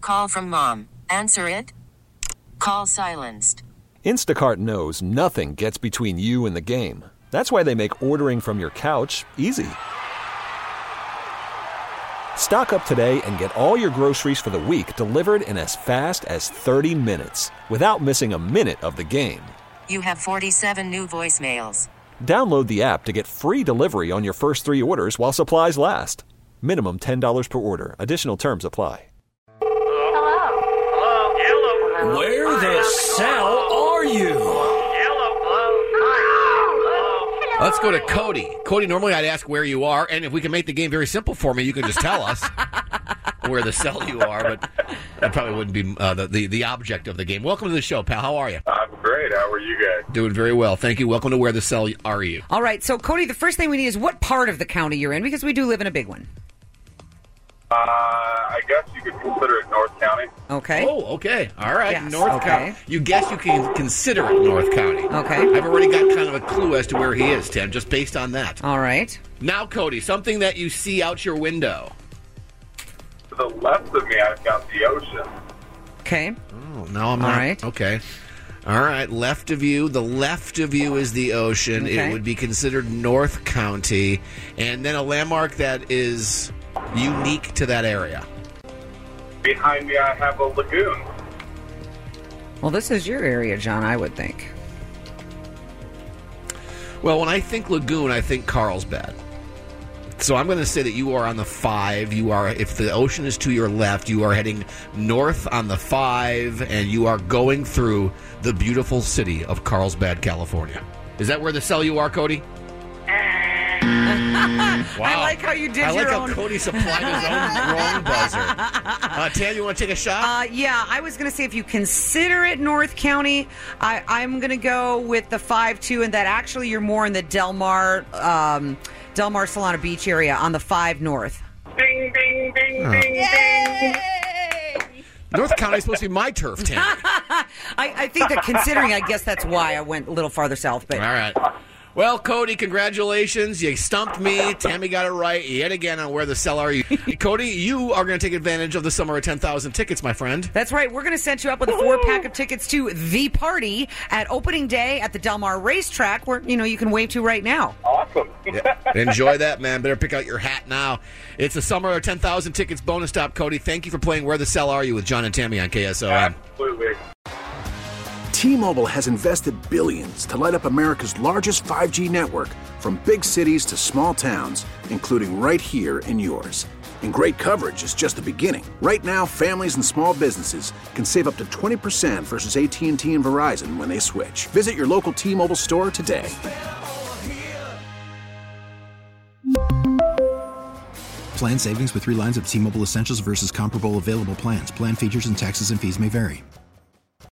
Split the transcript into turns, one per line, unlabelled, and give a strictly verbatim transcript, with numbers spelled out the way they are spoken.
call from mom. Answer it. Call silenced.
Instacart knows nothing gets between you and the game. That's why they make ordering from your couch easy. Stock up today and get all your groceries for the week delivered in as fast as thirty minutes without missing a minute of the game.
You have forty-seven new voicemails.
Download the app to get free delivery on your first three orders while supplies last. Minimum ten dollars per order. Additional terms apply.
Hello. Hello. Hello.
Where the cell are you?
Let's go to Cody. Cody, normally I'd ask where you are, and if we can make the game very simple for me, you can just tell us where the cell you are, but that probably wouldn't be uh, the, the, the object of the game. Welcome to the show, pal. How are you?
I'm great. How are you guys?
Doing very well. Thank you. Welcome to Where the Cell Are You?
All right. So, Cody, the first thing we need is what part of the county you're in, because we do live in a big one.
Uh, I guess you could consider it North County.
Okay.
Oh, okay. All right.
Yes,
North
okay.
County. You guess you can consider it North County.
Okay.
I've already got kind of a clue as to where he is, Tim, just based on that.
All right.
Now, Cody, something that you see out your window.
To the left of me, I've got the ocean.
Okay.
Oh, no, I'm
All
not.
right.
Okay. All right. Left of you. The left of you is the ocean.
Okay.
It would be considered North County. And then a landmark that is unique to that area.
Behind me, I have a lagoon.
Well, this is your area, John, I would think.
Well, when I think lagoon, I think Carlsbad. So I'm going to say that you are on the five. You are, if the ocean is to your left, you are heading north on the five, and you are going through the beautiful city of Carlsbad, California. Is that where the cell you are, Cody? Wow.
I like how you did
I
your
like
own.
how Cody supplied his own wrong buzzer. Uh, Tam, you want to take a shot?
Uh, yeah, I was going to say if you consider it North County, I, I'm going to go with the five two, and that actually you're more in the Del Mar, um, Del Mar Solana Beach area on the five North.
Ding, ding, ding,
Oh.
ding, ding.
North County is supposed to be my turf, Tam.
I, I think that considering, I guess that's why I went a little farther south. But
All right. Well, Cody, congratulations. You stumped me. Tammy got it right yet again on Where the Cell Are You. Cody, you are going to take advantage of the Summer of ten thousand tickets, my friend.
That's right. We're going to set you up with a four-pack of tickets to The Party at opening day at the Del Mar Racetrack, where, you know, you can wave to right now.
Awesome.
Yeah. Enjoy that, man. Better pick out your hat now. It's a Summer of ten thousand tickets bonus stop, Cody. Thank you for playing Where the Cell Are You with John and Tammy on K S O M.
Absolutely.
T-Mobile has invested billions to light up America's largest five G network, from big cities to small towns, including right here in yours. And great coverage is just the beginning. Right now, families and small businesses can save up to twenty percent versus A T and T and Verizon when they switch. Visit your local T-Mobile store today.
Plan savings with three lines of T-Mobile Essentials versus comparable available plans. Plan features and taxes and fees may vary.